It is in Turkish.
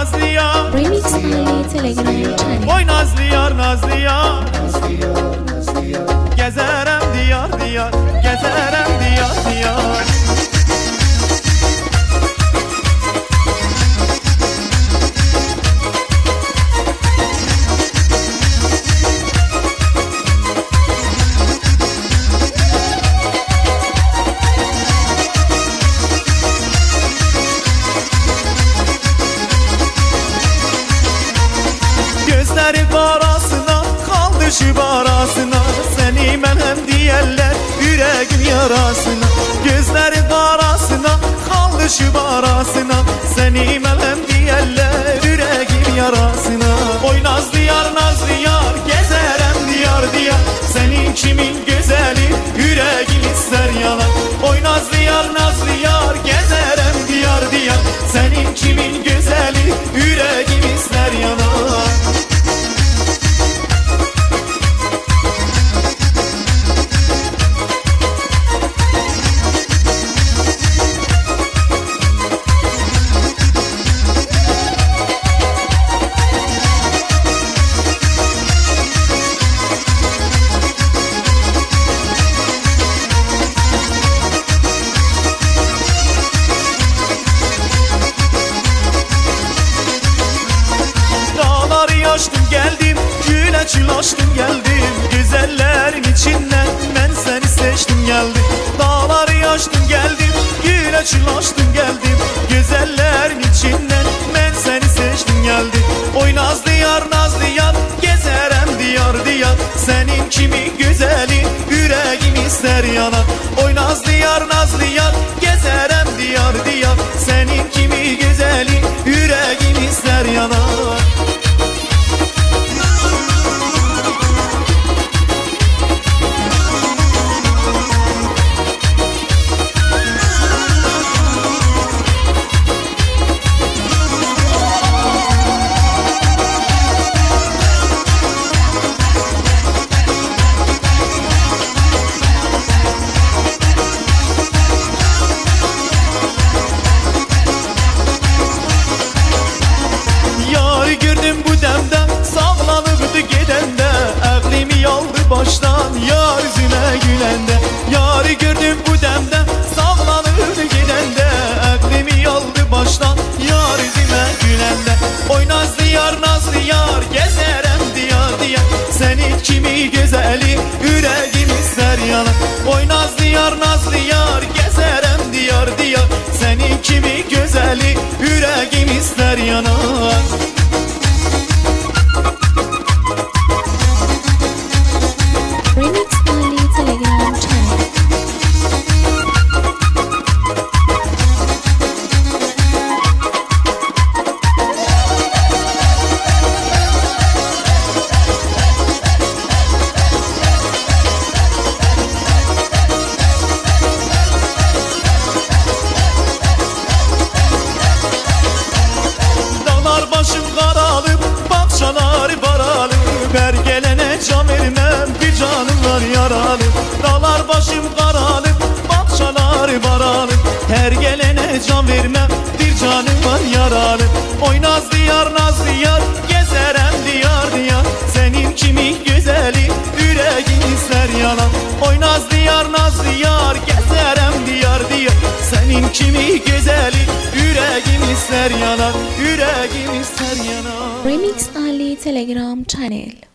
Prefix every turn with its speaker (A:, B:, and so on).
A: nazlı yar.
B: Remix Ali Telegram channel.
A: Oy nazlı yar, nazlı yar. Gezerem diyar diyar, gezerem diyar diyar. Gözleri karasına, kaldı şibarasına. Seni melhem diyerler yüreğim yarasına. Gözleri karasına, kaldı şibarasına. Seni melhem diyerler yüreğim yarasına. Oy nazlı yar, nazlı yar, gezerem diyar diyar. Senin kimin güzeli, yüreğim ister yalan. Oy nazlı yar, nazlı yar, gezerem diyar diyar. Senin kimin güzeli, yüreğim ister yalan. Açtım geldim, güle açtım geldim. Güzellerin içinden ben seni seçtim geldim. Dağları açtım geldim, güle açtım geldim. Güzellerin içinden ben seni seçtim geldim. Oy nazlı yar, nazlı yar, gezerem diyar diyar. Senin kimi güzeli, yüreğim ister yanar. Oy nazlı yar, nazlı yar, gezerem diyar diyar. Senin kimi güzeli, yüreğim ister yanar. Baştan yar yüzüne gülende. Yarı gördüm bu demde, sağlanırdı gidende. Aklımı aldı baştan yar yüzüne gülende. Oy nazlı yar, nazlı yar, gezerem diyar diyar. Senin kimi güzeli, yüreğim ister yanar. Oy nazlı yar, nazlı yar, gezerem diyar diyar. Senin kimi güzeli, yüreğim ister yanar.
B: Remix Ali Telegram channel.
A: Dağlar başım karalıp, bahçalar baralı. Her gelene can vermem, bir canım var yaralı. Dağlar başım karalıp, bahçalar baralı. Her gelene can vermem, bir canım var yaralı. Oy nazlı yar, nazlı yar, gezerem diyar diyar. Senin kimi güzeli, yüreğin ister yalan. Oy nazlı yar, nazlı yar, gezerem diyar diyar. Senin kimi güzeli, yüreğim ister yalan. Yüreğim ister yalan.
B: Remix Ali Telegram channel.